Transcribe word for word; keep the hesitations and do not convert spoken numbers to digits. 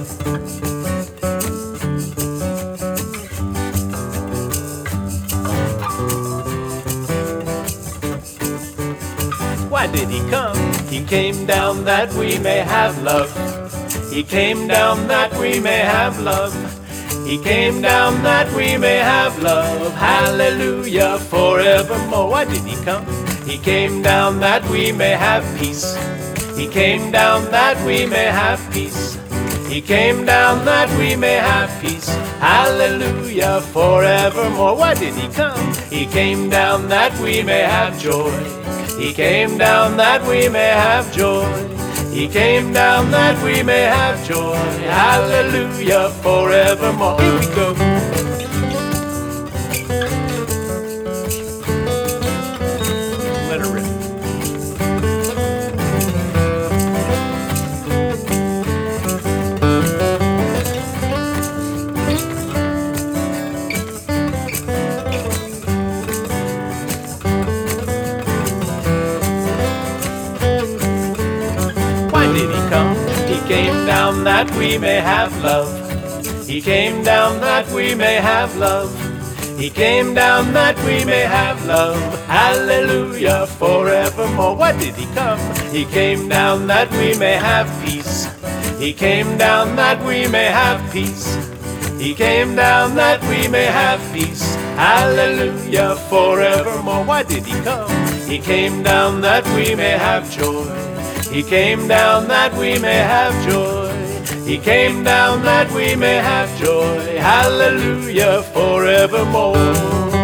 Why did he come? He came down that we may have love. He came down that we may have love. He came down that we may have love. Hallelujah, forevermore. Why did he come? He came down that we may have peace. He came down that we may have peace. He came down that we may have peace. Hallelujah, forevermore. Why did he come? He came down that we may have joy. He came down that we may have joy. He came down that we may have joy. Hallelujah, forevermore. Here we go. Let her rip. Did he come? He came down that we may have love. He came down that we may have love. He came down that we may have love. Hallelujah, forevermore. Why did he come? He came down that we may have peace. He came down that we may have peace. He came down that we may have peace. Hallelujah, forevermore. Why did he come? He came down that we may have joy. He came down that we may have joy. He came down that we may have joy. Hallelujah, forevermore.